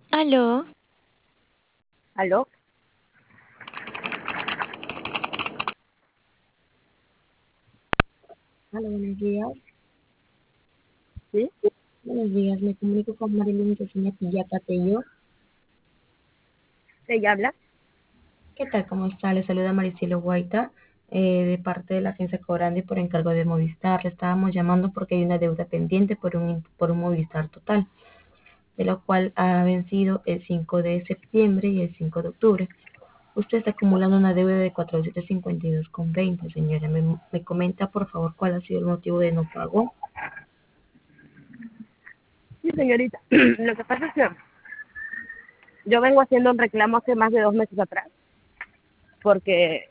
Aló, ¿Aló? Hola, buenos días. ¿Sí? Buenos días, me comunico con Marilyn Cecilia Pillata Tello. ¿Ella habla? ¿Qué tal? ¿Cómo está? Le saluda Maricelo Guaita, de parte de la agencia Cobrandi por encargo de Movistar. Le estábamos llamando porque hay una deuda pendiente por un Movistar total, de la cual ha vencido el 5 de septiembre y el 5 de octubre. Usted está acumulando una deuda de 452,20, señora. ¿Me comenta, por favor, cuál ha sido el motivo de no pago? Sí, señorita. Lo que pasa es que yo vengo haciendo un reclamo hace más de 2 meses atrás, porque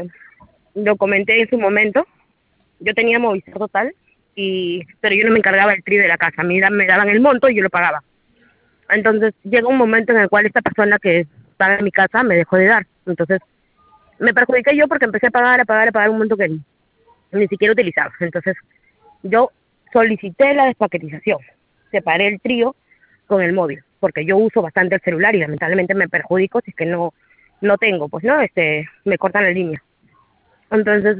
lo comenté en su momento. Yo tenía Movistar Total, pero yo no me encargaba del trío de la casa. A mí me daban el monto y yo lo pagaba. Entonces llega un momento en el cual esta persona que paga en mi casa me dejó de dar. Entonces me perjudiqué yo porque empecé a pagar un monto que ni siquiera utilizaba. Entonces yo solicité la despaquetización, separé el trío con el móvil, porque yo uso bastante el celular y lamentablemente me perjudico si es que no tengo, pues no, me cortan la línea. Entonces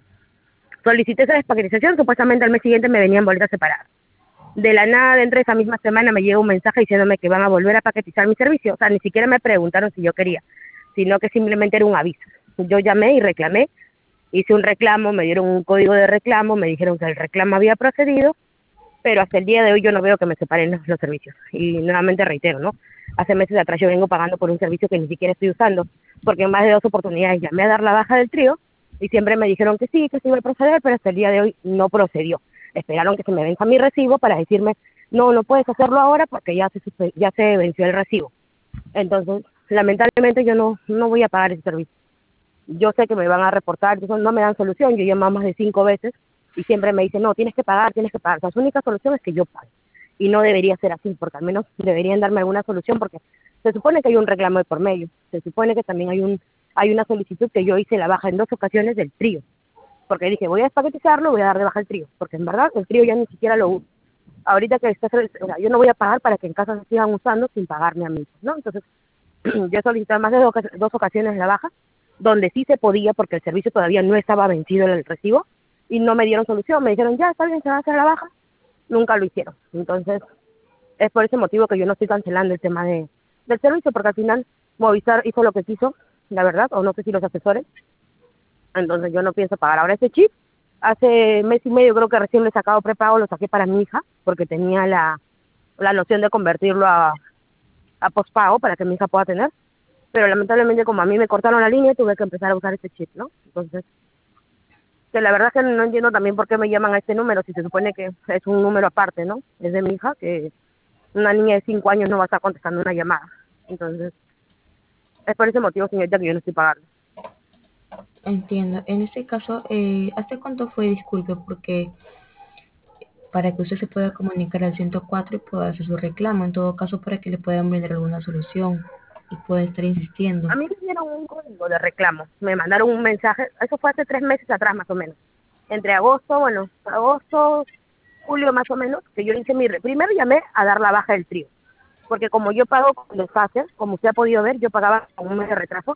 solicité esa despaquetización, supuestamente al mes siguiente me venían boletas separadas. De la nada, dentro de esa misma semana me llega un mensaje diciéndome que van a volver a paquetizar mi servicio. O sea, ni siquiera me preguntaron si yo quería, sino que simplemente era un aviso. Yo llamé y reclamé, hice un reclamo, me dieron un código de reclamo, me dijeron que el reclamo había procedido, pero hasta el día de hoy yo no veo que me separen los servicios. Y nuevamente reitero, ¿no? Hace meses atrás yo vengo pagando por un servicio que ni siquiera estoy usando, porque en más de 2 oportunidades llamé a dar la baja del trío y siempre me dijeron que sí iba a proceder, pero hasta el día de hoy no procedió. Esperaron que se me venza mi recibo para decirme, no, no puedes hacerlo ahora porque ya se venció el recibo. Entonces, lamentablemente yo no voy a pagar ese servicio. Yo sé que me van a reportar, entonces no me dan solución. Yo llamo más de 5 veces y siempre me dicen, no, tienes que pagar, tienes que pagar. O sea, su única solución es que yo pague. Y no debería ser así, porque al menos deberían darme alguna solución, porque se supone que hay un reclamo de por medio. Se supone que también hay una solicitud que yo hice la baja en 2 ocasiones del trío. Porque dije, voy a despaquetizarlo, voy a dar de baja el trío. Porque en verdad el trío ya ni siquiera lo uso. Ahorita que o sea, yo no voy a pagar para que en casa se sigan usando sin pagarme a mí, ¿no? Entonces, yo he solicitado más de 2 ocasiones la baja, donde sí se podía porque el servicio todavía no estaba vencido en el recibo y no me dieron solución. Me dijeron, ya está bien, se va a hacer la baja. Nunca lo hicieron. Entonces, es por ese motivo que yo no estoy cancelando el tema del servicio, porque al final Movistar hizo lo que quiso, la verdad, o no sé si los asesores. Entonces, yo no pienso pagar ahora ese chip. Hace mes y medio creo que recién lo he sacado prepago, lo saqué para mi hija, porque tenía la noción de convertirlo a postpago para que mi hija pueda tener, pero lamentablemente como a mí me cortaron la línea tuve que empezar a usar este chip, ¿no? Entonces, que la verdad es que no entiendo también por qué me llaman a este número, si se supone que es un número aparte, ¿no? Es de mi hija, que una niña de 5 años no va a estar contestando una llamada. Entonces, es por ese motivo, señorita, que yo no estoy pagando. Entiendo. En este caso, ¿hace cuánto fue? Disculpe, porque para que usted se pueda comunicar al 104 y pueda hacer su reclamo, en todo caso para que le puedan brindar alguna solución y pueda estar insistiendo. A mí me dieron un código de reclamo, me mandaron un mensaje, eso fue hace 3 meses atrás más o menos, entre agosto, julio más o menos, que yo hice primero llamé a dar la baja del trío, porque como yo pago con desfase, como usted ha podido ver, yo pagaba con un mes de retraso,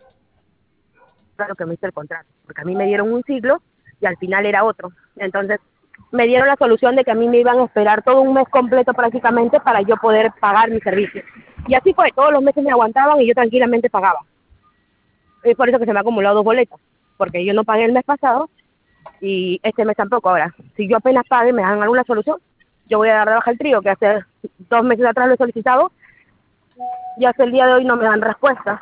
claro que me hice el contrato, porque a mí me dieron un siglo y al final era otro. Entonces, me dieron la solución de que a mí me iban a esperar todo un mes completo prácticamente para yo poder pagar mi servicio. Y así fue, todos los meses me aguantaban y yo tranquilamente pagaba. Es por eso que se me ha acumulado 2 boletas, porque yo no pagué el mes pasado y este mes tampoco. Ahora, si yo apenas pague, me dan alguna solución, yo voy a dar de baja el trío, que hace 2 meses atrás lo he solicitado y hasta el día de hoy no me dan respuesta.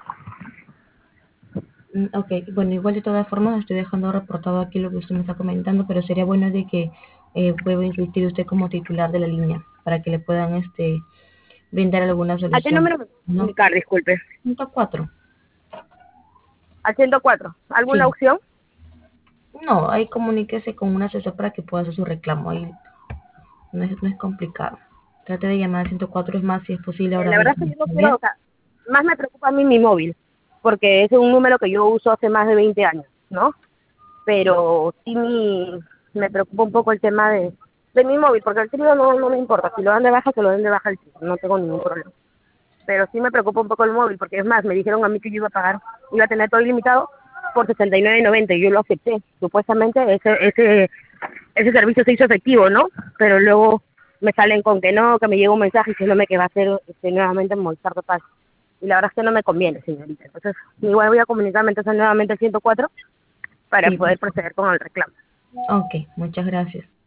Ok, bueno, igual de todas formas estoy dejando reportado aquí lo que usted me está comentando, pero sería bueno de que pueda insistir usted como titular de la línea para que le puedan brindar alguna ¿A qué solución. número me puedo ¿No? comunicar? Disculpe. 104. Al 104. ¿Alguna Sí. opción? No, ahí comuníquese con un asesor para que pueda hacer su reclamo. Ahí no es complicado. Trate de llamar al 104, es más, si es posible ahora La verdad mismo. es que yo no ¿Está quiero, bien? o sea, más me preocupa a mí mi móvil, porque ese es un número que yo uso hace más de 20 años, ¿no? Pero sí me preocupa un poco el tema de mi móvil, porque el trío no me importa. Si lo dan de baja, que lo den de baja el trío, no tengo ningún problema. pero sí me preocupa un poco el móvil, porque es más, me dijeron a mí que yo iba a pagar, iba a tener todo ilimitado por 69.90 y yo lo acepté. Supuestamente ese servicio se hizo efectivo, ¿no? Pero luego me salen con que no, que me llega un mensaje diciéndome que va a ser nuevamente Movistar Total. Y la verdad es que no me conviene, señorita. Entonces, igual voy a comunicarme entonces nuevamente al 104 para Sí, por poder favor. proceder con el reclamo. Ok, muchas gracias.